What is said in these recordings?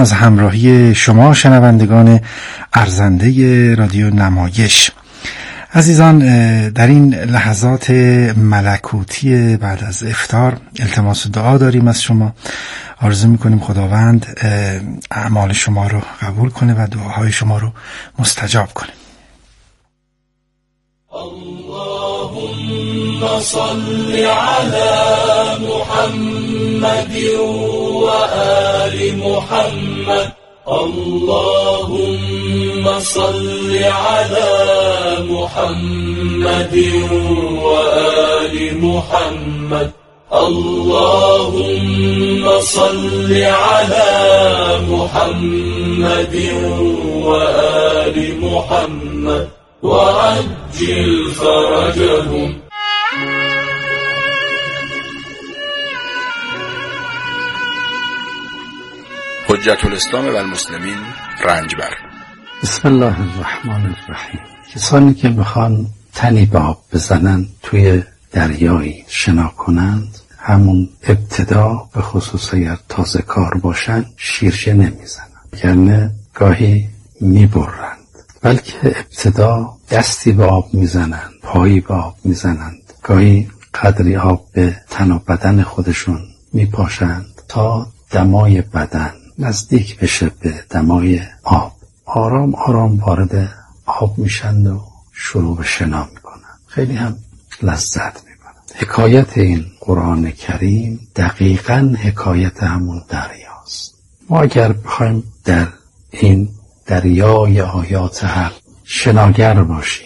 از همراهی شما شنوندگان ارزنده رادیو نمایش. عزیزان، در این لحظات ملکوتی بعد از افطار التماس دعا داریم از شما. آرزو میکنیم خداوند اعمال شما رو قبول کنه و دعاهای شما رو مستجاب کنه. اللهم صل على محمد و آل محمد. اللهم صل على محمد و آل محمد. اللهم صل على محمد و آل محمد وعجل فرجهم. حجت الاسلام و المسلمین رنجبر. بسم الله الرحمن الرحیم. کسانی که میخوان تنی به آب بزنن توی دریایی شنا کنند، همون ابتدا به خصوص اگر تازه کار باشن شیرجه نمیزنن، یعنی گاهی میبرند، بلکه ابتدا دستی به آب میزنند، پایی به آب میزنند، گاهی قدری آب به تن و بدن خودشون میپاشند تا دمای بدن نزدیک بشه به دمای آب. آرام آرام وارد آب میشند و شروع به شنا میکنند. خیلی هم لذت میبرند. حکایت این قرآن کریم دقیقاً حکایت همون دریاست. ما اگر بخوایم در این دریای آیات حق شناگر باشیم،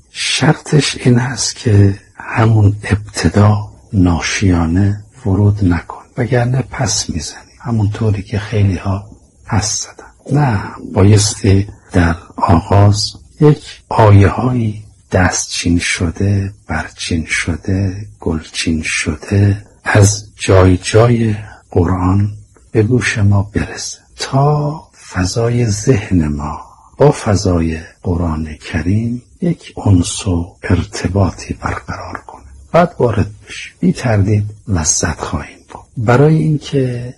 شرطش این هست که همون ابتدا ناشیانه ورود نکن، وگرنه پس میزنی، همونطوری که خیلی ها پس زدن. نه، بایستی در آغاز یک آیه هایی دستچین شده، برچین شده، گلچین شده از جای جای قرآن به گوش ما برسه تا فضای ذهن ما با فضای قرآن کریم یک انس و ارتباطی برقرار کنه. بعد وارد بشیم، بی تردید لذت خواهیم بود. برای اینکه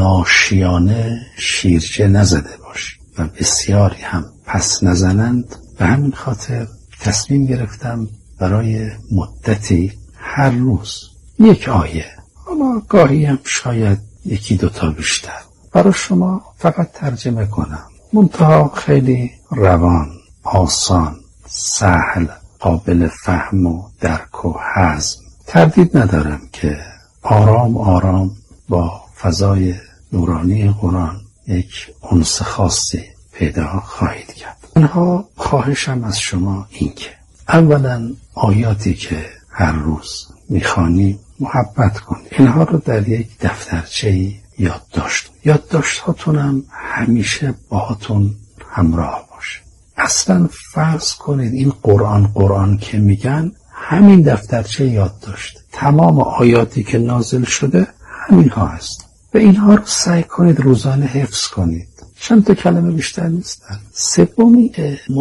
ناشیانه شیرجه نزده باشیم و بسیاری هم پس نزنند، به همین خاطر تصمیم گرفتم برای مدتی هر روز یک آیه، اما گاهی هم شاید یکی دوتا بیشتر، برای شما فقط ترجمه کنم. منتها خیلی روان، آسان، سهل، قابل فهم و درک و هضم. تردید ندارم که آرام آرام با فضای نورانی قرآن یک انس خاصی پیدا خواهید کرد. اینها خواهشم از شما این که اولا آیاتی که هر روز میخوانی محبت کنید. اینها رو در یک دفترچه‌ای یادداشت کنید. یادداشت‌هاتونم همیشه باهاتون همراه باشه. اصلا فرض کنید این قرآن که میگن همین دفترچه یادداشت، تمام آیاتی که نازل شده همین ها هست و اینها رو سعی کنید روزانه حفظ کنید. چند تا کلمه بیشتر نیستن. سومی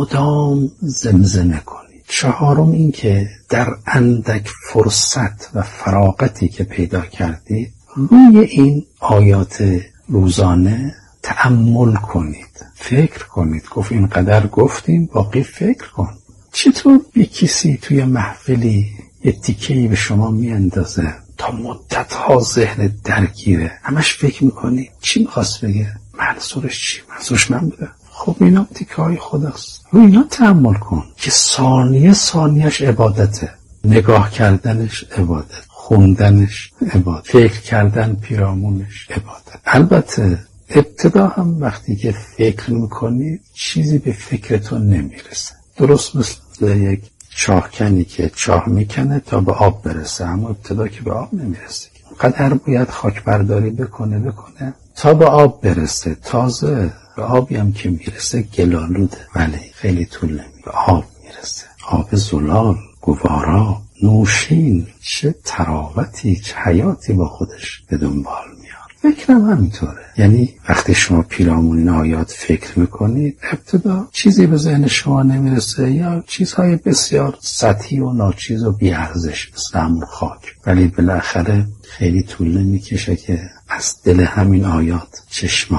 مدام زمزمه کنید. چهارم این که در اندک فرصت و فراغتی که پیدا کردید روی این آیات روزانه تأمل کنید، فکر کنید. گفت اینقدر گفتیم، باقی فکر کن. چطور یک کسی توی محفلی یه تیکه‌ای به شما میاندازه تا مدت‌ها ذهن درگیره، همش فکر میکنی چی میخواست بگه، منظورش چی، منظورش من بوده. خب اینا تیکه‌های خداست، رو اینا تأمل کن که ثانیه ثانیه‌اش عبادته. نگاه کردنش عبادت، خوندنش عبادت، فکر کردن پیرامونش عبادت. البته ابتدا هم وقتی که فکر میکنی چیزی به فکرتون نمیرسه، درست مثل یک چاهکنی که چاه میکنه تا به آب برسه، اما ابتدا که به آب نمیرسه، قدر باید خاک برداری بکنه تا به آب برسه. تازه به آبی هم که میرسه گلالوده، ولی خیلی طول نمیگه به آب میرسه. آب زلال، گوارا، نوشین، چه تراوتی، چه حیاتی با خودش به دنبال میاد. فکرم همینطوره. یعنی وقتی شما پیرامون این آیات فکر میکنید، ابتدا چیزی به ذهن شما نمیرسه یا چیزهای بسیار سطحی و ناچیز و بی‌ارزش مثل همون خاک، ولی بالاخره خیلی طول نمیکشه که از دل همین آیات چشمه ها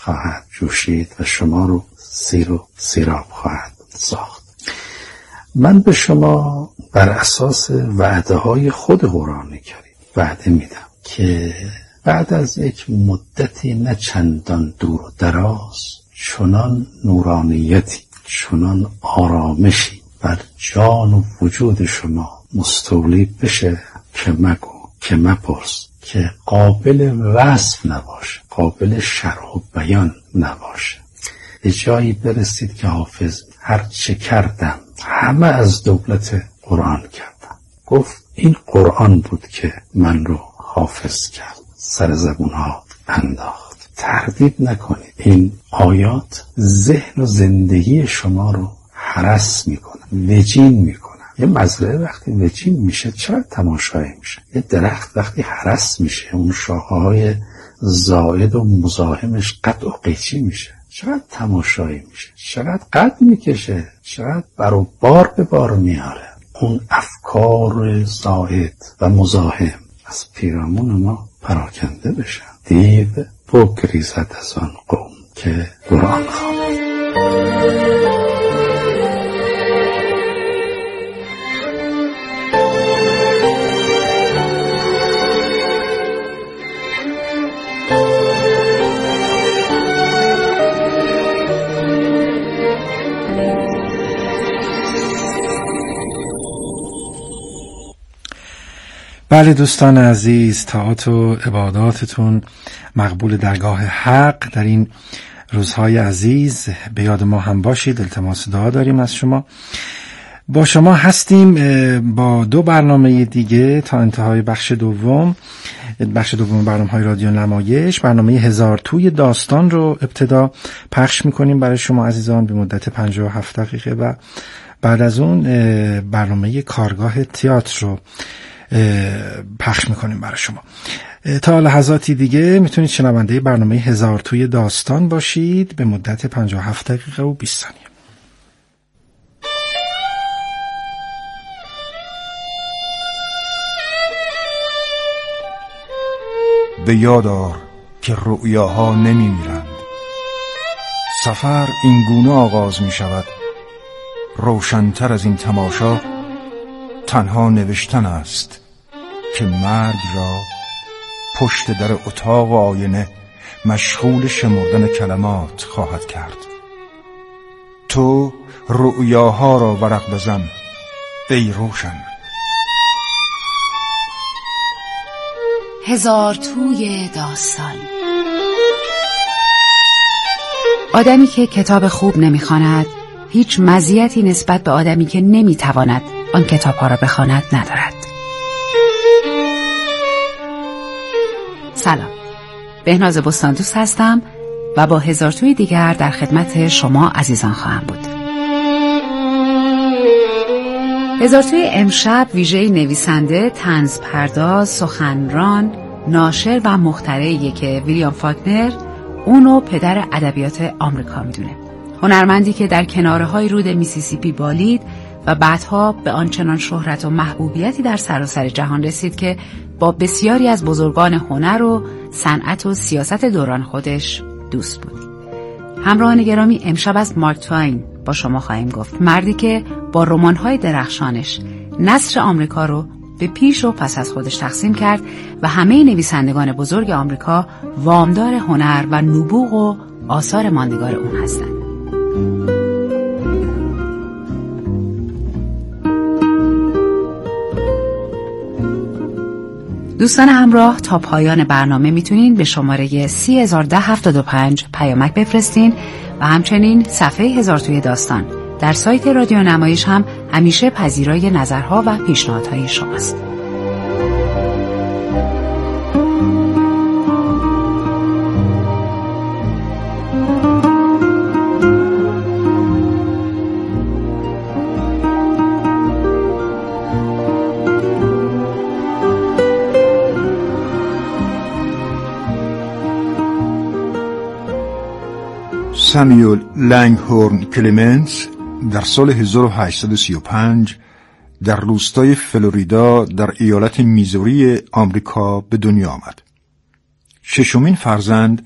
خواهد جوشید و شما رو سیر و سیراب خواهد ساخت. من به شما بر اساس وعده های خود قرآن کریم وعده میدم که بعد از یک مدتی نه چندان دور و دراز چنان نورانیتی، چنان آرامشی بر جان و وجود شما مستولی بشه که مگو، که مپرس، که قابل وصف نباشه، قابل شرح و بیان نباشه. به جایی برسید که حافظ هر چه کردم همه از دولت قرآن کردم. گفت این قرآن بود که من رو حافظ کرد، سر زبونها انداخت. تردید نکنید، این آیات ذهن و زندگی شما رو هرس میکنه، وجین میکنه. یه مزرعه وقتی وجین میشه چقدر تماشایی میشه. یه درخت وقتی هرس میشه اون شاخه‌های زائد و مزاحمش قطع و قیچی میشه، چقدر تماشایی میشه، چقدر قد میکشه، چقدر بر و بار به بار میاره. اون افکار زائد و مزاحم از پیرامون ما پراکنده بشن. دیو بگریزد از آن قوم که قرآن خوانند. بله دوستان عزیز، طاعات و عباداتتون مقبول درگاه حق در این روزهای عزیز. به یاد ما هم باشید، التماس دعا داریم از شما. با شما هستیم با 2 برنامه دیگه تا انتهای بخش دوم برنامه‌های رادیو نمایش. برنامه 1000 توی داستان رو ابتدا پخش میکنیم برای شما عزیزان به مدت 57 دقیقه و بعد از اون برنامه کارگاه تئاتر رو پخش میکنیم برای شما. تا لحظاتی دیگه میتونید شنونده برنامه 1000 توی داستان باشید به مدت 57 دقیقه و 20 ثانیه. به یاد آر که رؤیاها نمی میرند. سفر این گونه آغاز می شود. روشن‌تر از این تماشا تنها نوشتن است که مرگ را پشت در اتاق و آینه مشغول شمردن کلمات خواهد کرد. تو رؤیاها را ورق بزن ای روشن. 1000 توی داستان. آدمی که کتاب خوب نمیخواند هیچ مزیتی نسبت به آدمی که نمیتواند آن کتاب‌ها را بخواند ندارد. سلام، بهناز بستاندوست هستم و با 1000 توی دیگر در خدمت شما عزیزان خواهم بود. 1000 توی امشب ویژه نویسنده، طنز پرداز، سخنران، ناشر و مخترعیه که ویلیام فاکنر اونو پدر ادبیات آمریکا میدونه. هنرمندی که در کنارهای رود میسیسیپی بالید و بعدها به آنچنان شهرت و محبوبیتی در سراسر جهان رسید که با بسیاری از بزرگان هنر و صنعت و سیاست دوران خودش دوست بود. همراهان گرامی، امشب از مارک توین با شما خواهیم گفت. مردی که با رمان‌های درخشانش نصر آمریکا رو به پیش و پس از خودش تقسیم کرد و همه نویسندگان بزرگ آمریکا وامدار هنر و نبوغ و آثار ماندگار اون هستند. دوستان همراه، تا پایان برنامه میتونین به شماره 301075 پیامک بفرستین و همچنین صفحه 1000 توی داستان در سایت رادیو نمایش هم همیشه پذیرای نظرها و پیشنهادهای شماست. سامیول لنگهورن کلمنز در سال 1835 در روستای فلوریدا در ایالت میزوری آمریکا به دنیا آمد. 6مین فرزند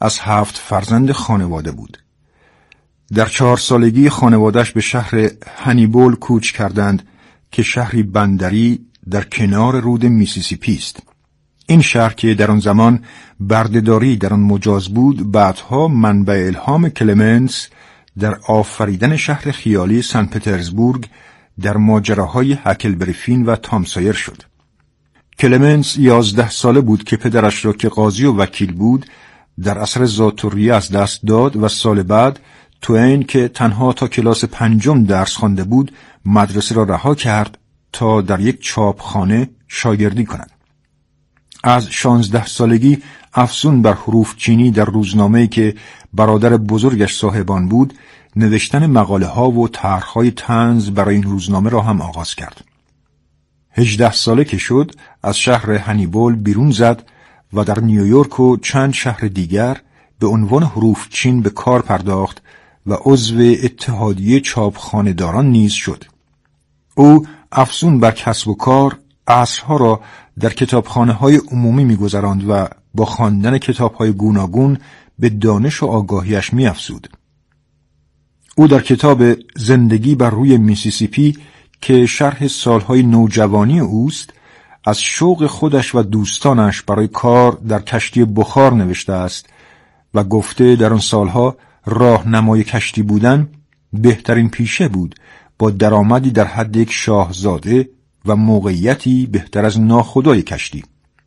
از 7 فرزند خانواده بود. در 4 سالگی خانواده‌اش به شهر هانیبال کوچ کردند که شهری بندری در کنار رود میسیسیپی است. این شهر که در آن زمان بردهداری در آن مجاز بود، بعدها منبع الهام کلمنس در آفریدن شهر خیالی سن پترزبورگ در ماجراهای هکلبری فین و تام سایر شد. کلمنس 11 ساله بود که پدرش را که قاضی و وکیل بود در اثر ذات‌الریه از دست داد و سال بعد توین که تنها تا کلاس 5 درس خوانده بود مدرسه را رها کرد تا در یک چاپخانه شاگردی کند. از 16 سالگی افزون بر حروف چینی در روزنامه‌ای که برادر بزرگش صاحبان بود، نوشتن مقاله ها و طرح‌های طنز برای این روزنامه را هم آغاز کرد. 18 ساله که شد از شهر هانیبال بیرون زد و در نیویورک و چند شهر دیگر به عنوان حروف چین به کار پرداخت و عضو اتحادیه چاپخانه‌داران نیز شد. او افزون بر کسب و کار عصرها را در کتابخانه‌های عمومی می‌گذراند و با خواندن کتاب‌های گوناگون به دانش و آگاهیش می‌افزود. او در کتاب زندگی بر روی میسیسیپی که شرح سالهای نوجوانی اوست، از شوق خودش و دوستانش برای کار در کشتی بخار نوشته است و گفته در آن سالها راهنمای کشتی بودن بهترین پیشه بود، با درآمدی در حد یک شاهزاده و موقعیتی بهتر از ناخدای کشتی.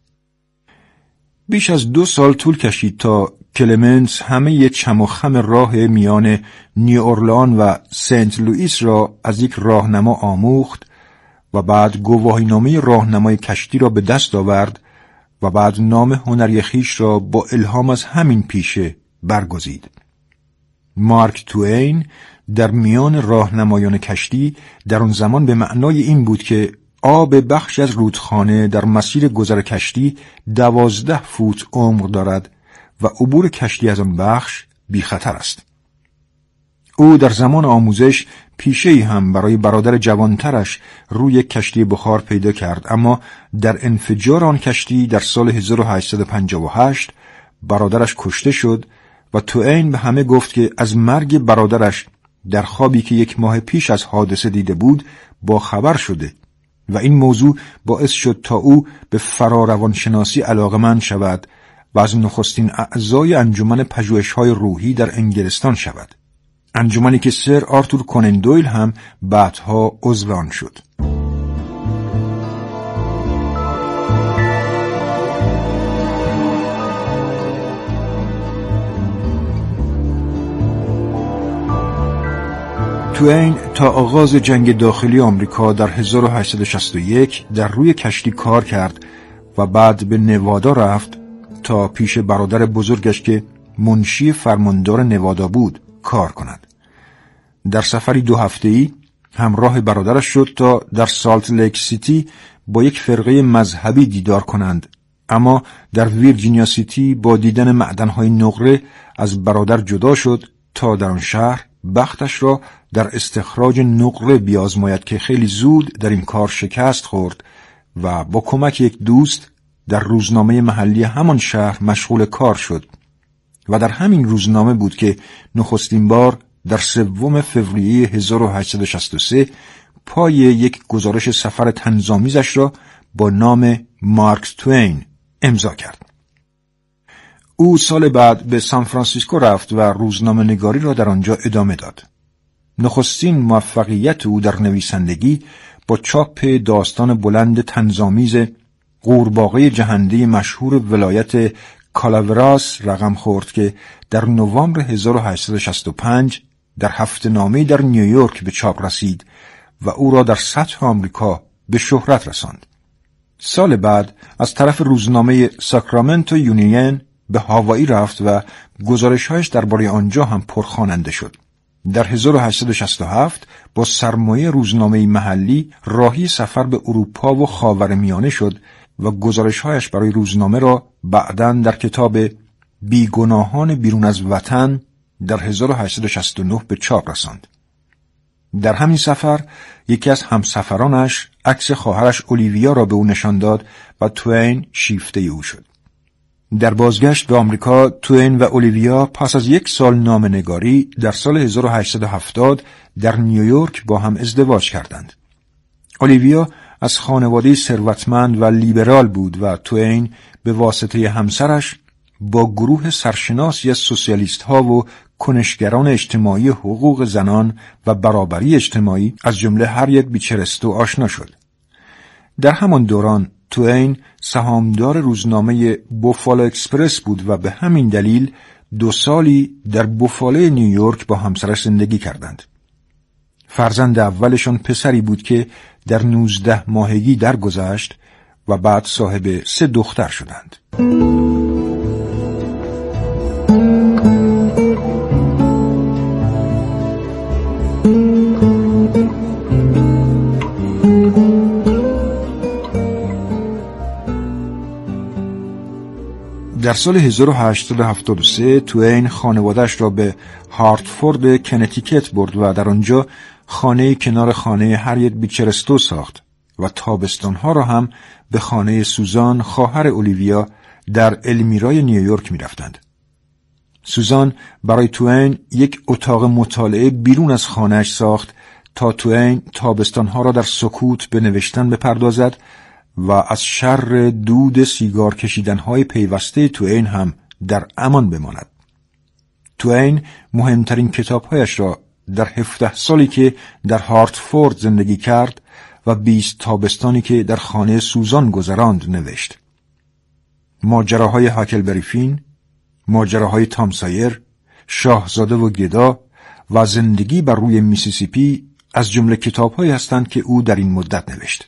بیش از 2 سال طول کشید تا کلمنس همه چم و خم راه میان نیواورلان و سنت لوئیس را از یک راهنما آموخت و بعد گواهینامه راهنمای کشتی را به دست آورد و بعد نام هنری خویش را با الهام از همین پیشه برگزید. مارک توین در میان راهنمایان کشتی در آن زمان به معنای این بود که آب بخش از رودخانه در مسیر گذر کشتی 12 فوت عمق دارد و عبور کشتی از آن بخش بی خطر است. او در زمان آموزش پیشه‌ای هم برای برادر جوانترش روی کشتی بخار پیدا کرد، اما در انفجار آن کشتی در سال 1858 برادرش کشته شد و توین به همه گفت که از مرگ برادرش در خوابی که 1 ماه پیش از حادثه دیده بود با خبر شده و این موضوع باعث شد تا او به فراروانشناسی علاقه‌مند شود و از نخستین اعضای انجمن پژوهش‌های روحی در انگلستان شود، انجمنی که سر آرتور کونان دویل هم بعدها عضو آن شد. توین تا آغاز جنگ داخلی آمریکا در 1861 در روی کشتی کار کرد و بعد به نوادا رفت تا پیش برادر بزرگش که منشی فرماندار نوادا بود کار کند. در سفری 2 هفته‌ای همراه برادرش شد تا در سالت لیک سیتی با یک فرقه مذهبی دیدار کنند، اما در ویرجینیا سیتی با دیدن معدن‌های نقره از برادر جدا شد تا در آن شهر بختش را در استخراج نقره بیازماید که خیلی زود در این کار شکست خورد و با کمک یک دوست در روزنامه محلی همان شهر مشغول کار شد و در همین روزنامه بود که نخستین بار در 3 فوریه 1863 پای یک گزارش سفر طنزآمیزش را با نام مارک توین امضا کرد. او سال بعد به سان فرانسیسکو رفت و روزنامه نگاری را در آنجا ادامه داد. نخستین موفقیت او در نویسندگی با چاپ داستان بلند طنزآمیز قورباغه جهنده مشهور ولایت کالاوراس رقم خورد که در نوامبر 1865 در هفته‌نامه‌ای در نیویورک به چاپ رسید و او را در سطح آمریکا به شهرت رساند. سال بعد از طرف روزنامه ساکرامنتو یونین به هاوایی رفت و گزارش‌هایش درباره آنجا هم پرخواننده شد. در 1867 با سرمایه روزنامه محلی راهی سفر به اروپا و خاورمیانه شد و گزارش‌هایش برای روزنامه را بعداً در کتاب بیگناهان بیرون از وطن در 1869 به چاپ رساند. در همین سفر یکی از همسفرانش عکس خواهرش اولیویا را به او نشان داد و توین شیفته او شد. در بازگشت به آمریکا، توین و اولیویا پس از 1 سال نامه‌نگاری در سال 1870 در نیویورک با هم ازدواج کردند. اولیویا از خانواده ثروتمند و لیبرال بود و توین به واسطه همسرش با گروه سرشناسی از سوسیالیست‌ها و کنشگران اجتماعی حقوق زنان و برابری اجتماعی از جمله هریت بیچرستو آشنا شد. در همان دوران توین سهامدار روزنامه بوفالو اکسپرس بود و به همین دلیل 2 سالی در بوفالو نیویورک با همسرش زندگی کردند. فرزند اولشان پسری بود که در 19 ماهگی درگذشت و بعد صاحب 3 دختر شدند. در سال 1873 توین خانواده‌اش را به هارتفورد کنتیکت برد و در آنجا خانه کنار خانه هریت بیچرستو ساخت و تابستانها را هم به خانه سوزان خواهر اولیویا در المیرای نیویورک می رفتند. سوزان برای توین یک اتاق مطالعه بیرون از خانه‌اش ساخت تا توین تابستانها را در سکوت به نوشتن بپردازد و از شر دود سیگار کشیدنهای پیوسته توین هم در امان بماند. توین مهمترین کتابهایش را در 17 سالی که در هارتفورد زندگی کرد و 20 تابستانی که در خانه سوزان گذراند نوشت. ماجراهای هاکلبری فین، ماجراهای تام سایر، شاهزاده و گدا و زندگی بر روی میسیسیپی از جمله کتابهایی هستند که او در این مدت نوشت.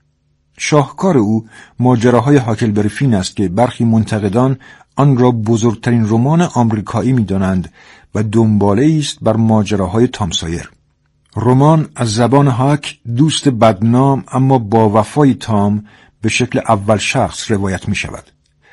شاهکار او ماجراهای هاکلبری فین است که برخی منتقدان آن را بزرگترین رمان آمریکایی می‌دانند و دنباله است بر ماجراهای تام سایر. رمان از زبان هاک، دوست بدنام اما با وفای تام، به شکل اول شخص روایت می شود.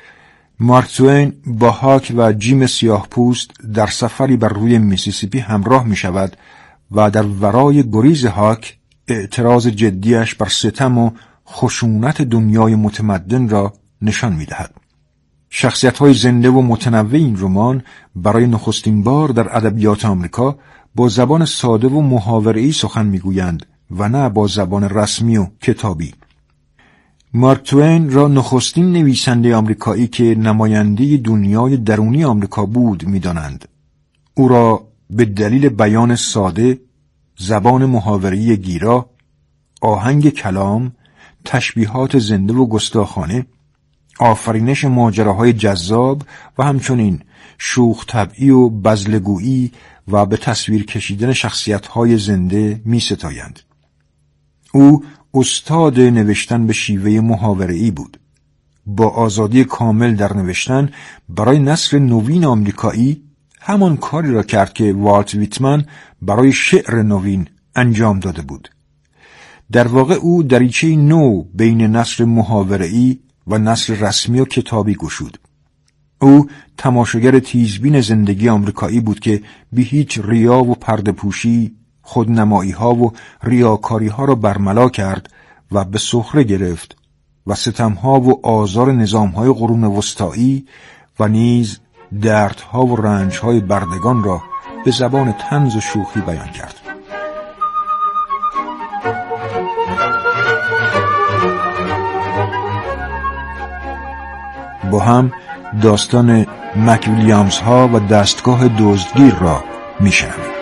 مارک توین با هاک و جیم سیاه پوست در سفری بر روی میسیسیپی همراه می شود و در ورای گریز هاک اعتراض جدیش بر ستم و خشونت دنیای متمدن را نشان می دهد. شخصیت‌های زنده و متنوع این رمان برای نخستین بار در ادبیات آمریکا با زبان ساده و محاوره‌ای سخن می‌گویند و نه با زبان رسمی و کتابی. مارک توین را نخستین نویسنده آمریکایی که نماینده دنیای درونی آمریکا بود می‌دانند. او را به دلیل بیان ساده، زبان محاوره‌ای گیرا، آهنگ کلام، تشبیهات زنده و گستاخانه، آفرینش ماجراهای جذاب و همچنین شوخ طبعی و بزلگویی و به تصویر کشیدن شخصیت‌های زنده می‌ستایند. او استاد نوشتن به شیوه محاوره‌ای بود. با آزادی کامل در نوشتن برای نثر نوین آمریکایی همان کاری را کرد که والت ویتمن برای شعر نوین انجام داده بود. در واقع او دریچه نو بین نثر محاوره‌ای و نثر رسمی و کتابی گشود. او تماشاگر تیزبین زندگی آمریکایی بود که بی هیچ ریا و پرده‌پوشی، خودنمایی‌ها و ریاکاری‌ها را برملا کرد و به سخره گرفت و ستم‌ها و آزار نظام‌های قرون وسطایی و نیز دردها و رنج‌های بردگان را به زبان طنز و شوخی بیان کرد. با هم داستان مک ویلیامز ها و دستگاه دزدگیر را میشنویم.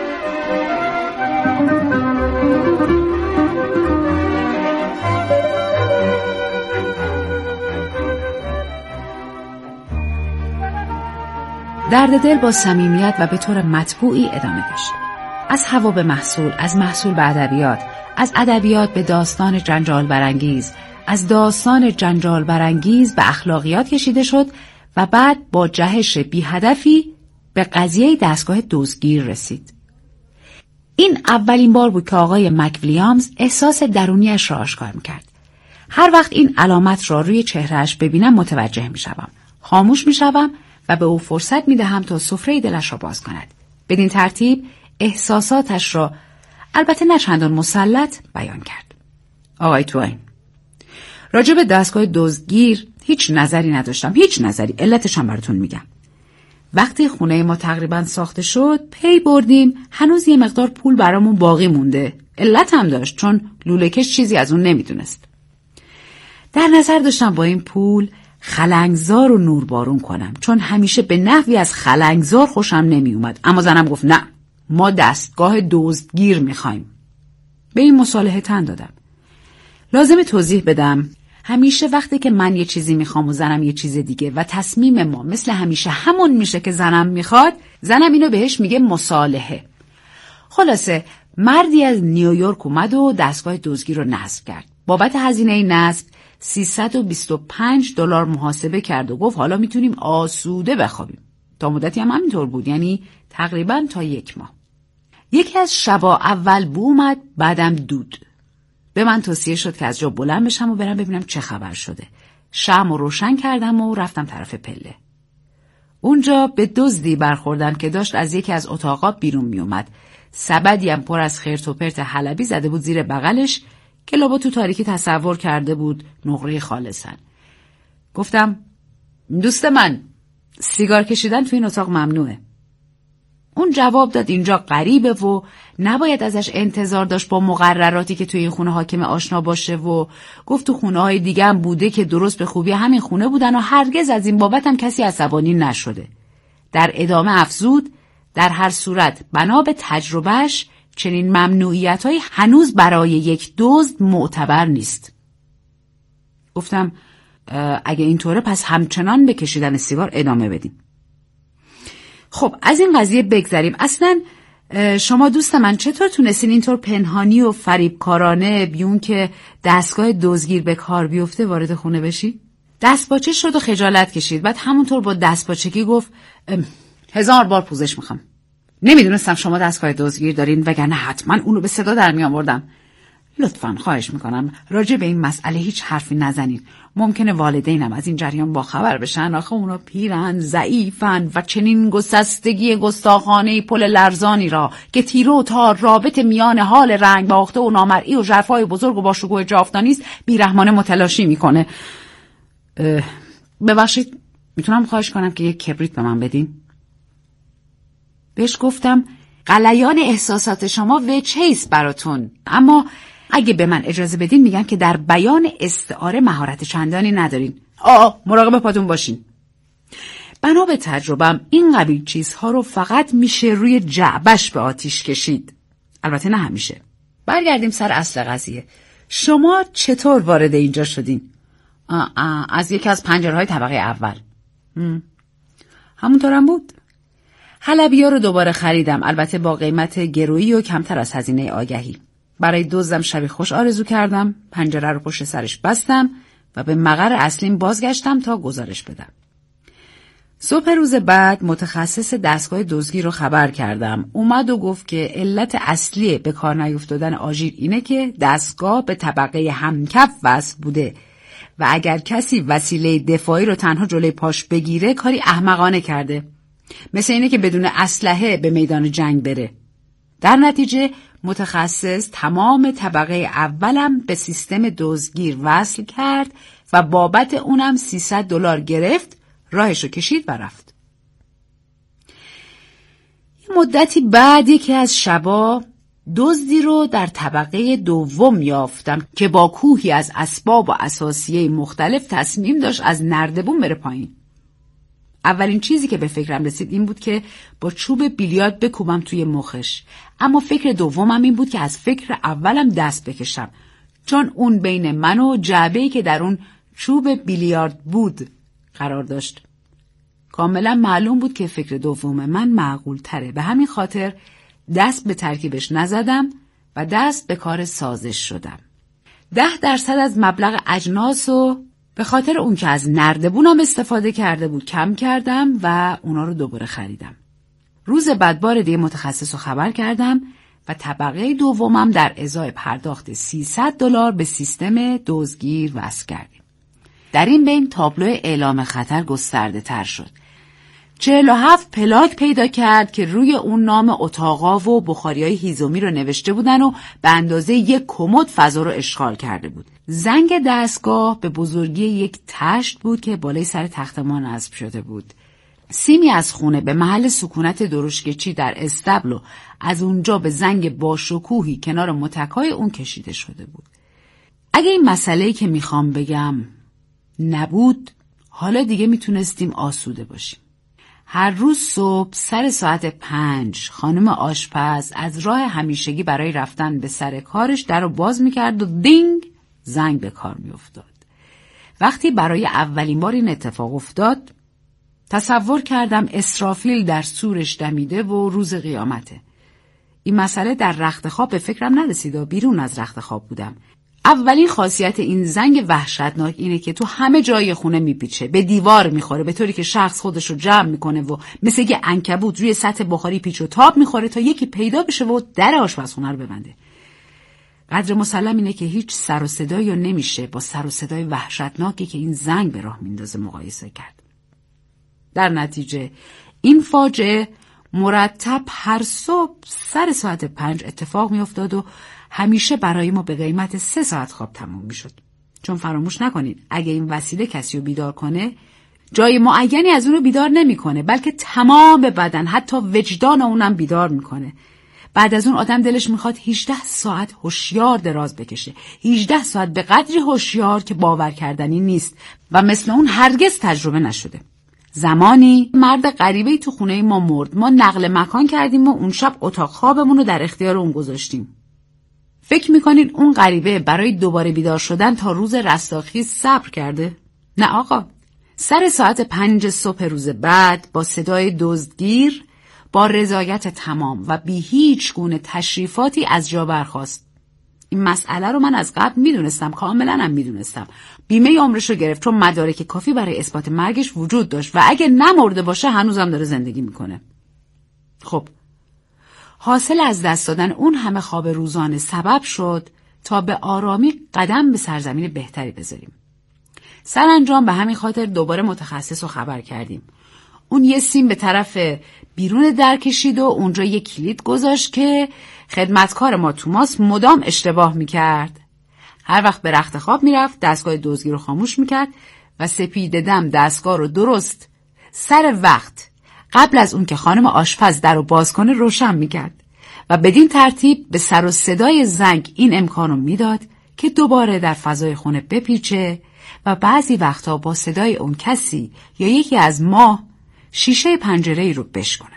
درد دل با صمیمیت و به طور مطبوعی ادامه داشت. از هوا به محصول، از محصول به ادبیات، از ادبیات به داستان جنجال برانگیز، از داستان جنجال برانگیز به اخلاقیات کشیده شد و بعد با جهش بی هدفی به قضیه دستگاه دزدگیر رسید. این اولین بار بود که آقای مک ویلیامز احساس درونیش را آشکار می‌کرد. هر وقت این علامت را روی چهرهش ببینم متوجه می‌شوم. خاموش می‌شوم و به او فرصت می‌دهم تا سفره دلش را باز کند. بدین ترتیب احساساتش را البته نه چندان مسلط بیان کرد. آقای توین: راجع به دستگاه دزدگیر هیچ نظری نداشتم، هیچ نظری. علتش هم براتون میگم. وقتی خونه ما تقریبا ساخته شد، پی بردیم هنوز یه مقدار پول برامون باقی مونده. علت هم داشت، چون لوله‌کش چیزی از اون نمیدونست. در نظر داشتم با این پول خلنگزار رو نوربارون کنم، چون همیشه به نحوی از خلنگزار خوشم نمی اومد. اما زنم گفت نه، ما دستگاه دزدگیر میخوایم. به این مصالحه تن دادم. لازم توضیح بدم همیشه وقتی که من یه چیزی میخوام و زنم یه چیز دیگه و تصمیم ما مثل همیشه همون میشه که زنم میخواد، زنم اینو بهش میگه مصالحه. خلاصه مردی از نیویورک اومد و دستگاه دزدگیر رو نصب کرد. بابت هزینه نصب $325 محاسبه کرد و گفت حالا میتونیم آسوده بخوابیم. تا مدتی هم همینطور بود، یعنی تقریبا تا 1 ماه. یکی از شبا اول بو اومد، بعدم دود. به من توصیه شد که از جا بلند بشم و برم ببینم چه خبر شده. شمع رو روشن کردم و رفتم طرف پله. اونجا به دزدی برخوردم که داشت از یکی از اتاقا بیرون می اومد. سبدی هم پر از خرت و پرت حلبی زده بود زیر بغلش که لابد تو تاریکی تصور کرده بود نقره خالصن. گفتم دوست من، سیگار کشیدن تو این اتاق ممنوعه. اون جواب داد اینجا غریبه و نباید ازش انتظار داشت با مقرراتی که توی این خونه حاکم آشنا باشه و گفت تو خونه های دیگه هم بوده که درست به خوبی همین خونه بودن و هرگز از این بابت هم کسی عصبانی نشده. در ادامه افزود در هر صورت بنا به تجربهش چنین ممنوعیت‌هایی هنوز برای یک دزد معتبر نیست. گفتم اگه اینطوره پس همچنان به کشیدن سیگار ادامه بدیم. خب از این قضیه بگذریم. اصلا شما دوست من چطور تونستین اینطور پنهانی و فریبکارانه بیون که دستگاه دزدگیر به کار بیفته وارد خونه بشی؟ دستپاچه شد و خجالت کشید. بعد همونطور با دستپاچگی گفت 1000 بار پوزش میخوام. نمیدونستم شما دستگاه دزدگیر دارین، وگرنه حتما اونو به صدا در می آوردم. لطفاً خواهش میکنم راجع به این مسئله هیچ حرفی نزنین. ممکنه والدینم از این جریان باخبر بشن. آخه اونا پیرن، ضعیفن و چنین گسستگی گستاخانه پل لرزانی را که تیره و تار رابط میان حال رنگ باخته و نامرئی و ژرفای بزرگ و با شکوه جاودانی است بیرحمانه متلاشی میکنه. ببخشید میتونم خواهش کنم که یک کبریت به من بدین؟ بهش گفتم غلیان احساسات شما وجهیست براتون، اما اگه به من اجازه بدین میگم که در بیان استعاره مهارت چندانی ندارین. مراقب پاتون باشین. بنا به تجربم این قبیل چیزها رو فقط میشه روی جعبش به آتیش کشید. البته نه همیشه. برگردیم سر اصل قضیه. شما چطور وارد اینجا شدین؟ از یکی از پنجره‌های طبقه اول. همونطورم بود. حلبی‌ها رو دوباره خریدم، البته با قیمت گرویی و کمتر از هزینه آگهی. برای دزدم شبی خوش آرزو کردم، پنجره رو پشت سرش بستم و به مقر اصلیم بازگشتم تا گزارش بدم. صبح روز بعد متخصص دستگاه دزدگیر رو خبر کردم. اومد و گفت که علت اصلی به کار نیفتادن آژیر اینه که دستگاه به طبقه همکف وصل بوده و اگر کسی وسیله دفاعی رو تنها جلوی پاش بگیره کاری احمقانه کرده. مثل اینه که بدون اسلحه به میدان جنگ بره. در نتیجه متخصص تمام طبقه اولم به سیستم دزدگیر وصل کرد و بابت اونم $300 گرفت، راهشو کشید و رفت. یه مدتی بعد یکی از شبا دزدی رو در طبقه دوم یافتم که با کوهی از اسباب و اساسیه مختلف تصمیم داشت از نردبون بره پایین. اولین چیزی که به فکرم رسید این بود که با چوب بیلیارد بکوبم توی مخش، اما فکر دومم این بود که از فکر اولم دست بکشم، چون اون بین من و جعبه‌ای که در اون چوب بیلیارد بود قرار داشت. کاملا معلوم بود که فکر دوم من معقول تره، به همین خاطر دست به ترکیبش نزدم و دست به کار سازش شدم. 10% از مبلغ اجناس و به خاطر اون که از نردبونم استفاده کرده بود کم کردم و اونا رو دوباره خریدم. روز بعد بار دیگه متخصص رو خبر کردم و طبقه دومم در ازای پرداخت $300 به سیستم دزدگیر وصل کردیم. در این بین تابلو اعلام خطر گسترده تر شد. 47 پلاک پیدا کرد که روی اون نام اتاقا و بخاریای هیزومی رو نوشته بودن و به اندازه یک کمد فضا رو اشغال کرده بود. زنگ دستگاه به بزرگی یک تشت بود که بالای سر تختمان نصب شده بود. سیمی از خونه به محل سکونت درشکچی در استبل و از اونجا به زنگ باشکوهی کنار متکای اون کشیده شده بود. اگه این مسئله‌ای که میخوام بگم نبود، حالا دیگه میتونستیم آسوده باشیم. هر روز صبح سر ساعت 5 خانم آشپز از راه همیشگی برای رفتن به سر کارش در رو باز میکرد و دینگ زنگ به کار میافتاد. وقتی برای اولین بار این اتفاق افتاد، تصور کردم اسرافیل در صورش دمیده و روز قیامته. این مسئله در رخت خواب به فکرم نرسید و بیرون از رخت خواب بودم. اولین خاصیت این زنگ وحشتناک اینه که تو همه جای خونه میپیچه، به دیوار میخوره، به طوری که شخص خودش رو جمع میکنه و مثل یه عنکبوت روی سطح بخاری پیچ و تاب میخوره تا یکی پیدا بشه و در آشپزخونه رو ببنده. قدر مسلم اینه که هیچ سر و صدایی رو نمیشه با سر و صدای وحشتناکی که این زنگ به راه میندازه مقایسه کرد. در نتیجه این فاجعه مرتب هر صبح سر ساعت 5 اتفاق میافتاد و همیشه برای ما به قیمت 3 ساعت خواب تموم میشد. چون فراموش نکنید اگه این وسیله کسی رو بیدار کنه، جای معینی از اون رو بیدار نمیکنه، بلکه تمام بدن، حتی وجدان اونم بیدار میکنه. بعد از اون آدم دلش میخواد 18 ساعت هوشیار دراز بکشه، 18 ساعت به قدری هوشیار که باور کردنی نیست و مثل اون هرگز تجربه نشده. زمانی مرد غریبه‌ای تو خونه ما مرد. ما نقل مکان کردیم و اون شب اتاق خوابمون رو در اختیار اون گذاشتیم. فکر میکنین اون غریبه برای دوباره بیدار شدن تا روز رستاخیز صبر کرده؟ نه آقا. سر ساعت 5 صبح روز بعد با صدای دزدگیر، با رضایت تمام و بی هیچ گونه تشریفاتی از جا برخاست. این مسئله رو من از قبل میدونستم، کاملا هم میدونستم. بیمه عمرش رو گرفت چون مدارک کافی برای اثبات مرگش وجود داشت و اگه نمرده باشه هنوزم داره زندگی میکنه. خب حاصل از دست دادن اون همه خواب روزانه سبب شد تا به آرامی قدم به سرزمین بهتری بذاریم. سرانجام به همین خاطر دوباره متخصص رو خبر کردیم. اون یه سیم به طرف بیرون در کشید و اونجا یه کلید گذاشت که خدمتکار ما توماس مدام اشتباه میکرد. هر وقت به رخت خواب میرفت دستگاه دزدگیر رو خاموش میکرد و سپیده دم دستگاه رو درست سر وقت قبل از اون که خانم آشپز در رو باز کنه روشن میکرد و بدین ترتیب به سر و صدای زنگ این امکان رو میداد که دوباره در فضای خونه بپیچه و بعضی وقتا با صدای اون کسی یا یکی از ما شیشه پنجره‌ای رو بشکنه.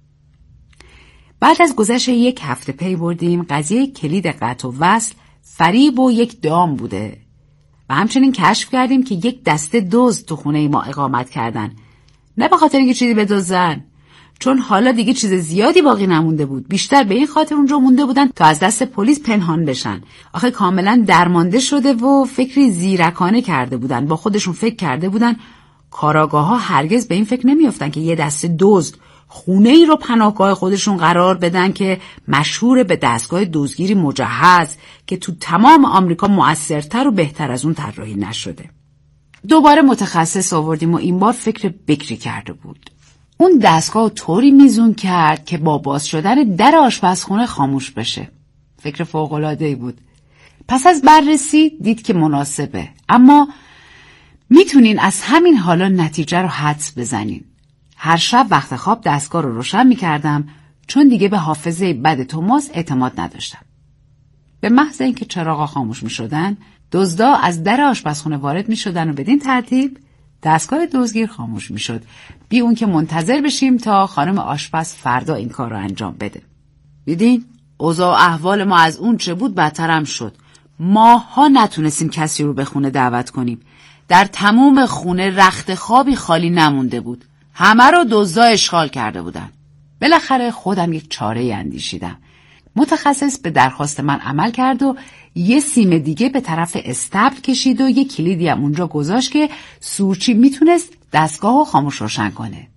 بعد از گذشت 1 هفته پی بردیم قضیه کلید قطع و وصل فریب و یک دام بوده و همچنین کشف کردیم که یک دسته دزد تو خونه ما اقامت کردن. نه به خاطر اینکه چیزی بدزدن، چون حالا دیگه چیز زیادی باقی نمونده بود. بیشتر به این خاطر اونجا مونده بودن تا از دست پلیس پنهان بشن. آخه کاملا درمانده شده و فکری زیرکانه کرده بودن. با خودشون فکر کرده بودن کاراگاه‌ها هرگز به این فکر نمیافتن که یه دسته دزد خونه ای رو پناهگاه خودشون قرار بدن که مشهور به دستگاه دزدگیری مجهز که تو تمام آمریکا مؤثرتر و بهتر از اون طراحی نشده. دوباره متخصص آوردیم و این بار فکر بکری کرده بود. اون دستگاه طوری میزون کرد که با باز شدن در آشپزخونه خاموش بشه. فکر فوق‌العاده‌ای بود. پس از بررسی دید که مناسبه، اما میتونین از همین حالا نتیجه رو حدس بزنین. هر شب وقت خواب دستگاه رو روشن میکردم چون دیگه به حافظه بد توماس اعتماد نداشتم. به محض اینکه چراغا خاموش میشدن، دزدا از در آشپزخونه وارد میشدن و بدین ترتیب دستگاه دزدگیر خاموش میشد، بی اون که منتظر بشیم تا خانم آشپز فردا این کار رو انجام بده. دیدین اوضاع و احوال ما از اون چه بود بدترم شد. ماها نتونستیم کسی رو به خونه دعوت کنیم. در تمام خونه رخت خوابی خالی نمونده بود. همه رو دزدا اشغال کرده بودن. بالاخره خودم یک چاره اندیشیدم. متخصص به درخواست من عمل کرد و یه سیم دیگه به طرف استبل کشید و یه کلیدی هم اونجا گذاشت که سورچی میتونست دستگاه رو خاموش روشن کنه.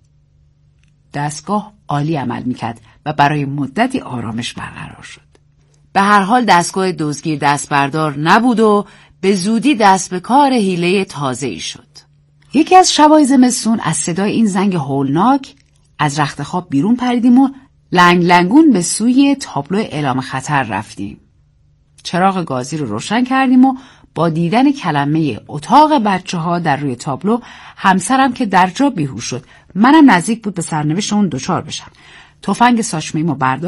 دستگاه عالی عمل میکرد و برای مدتی آرامش برقرار شد. به هر حال دستگاه دزدگیر دست بردار نبود و به زودی دست به کار حیله تازه‌ای شد. یکی از شبای زمستون از صدای این زنگ هولناک از رخت خواب بیرون پریدیم و لنگ لنگون به سوی تابلو اعلام خطر رفتیم. چراغ گازی رو روشن کردیم و با دیدن کلمه اتاق بچه‌ها در روی تابلو، همسرم که در جا بیهوش شد، منم نزدیک بود به سرنوشت اون دچار بشم. تفنگ ساچمه‌ایمو برداشتم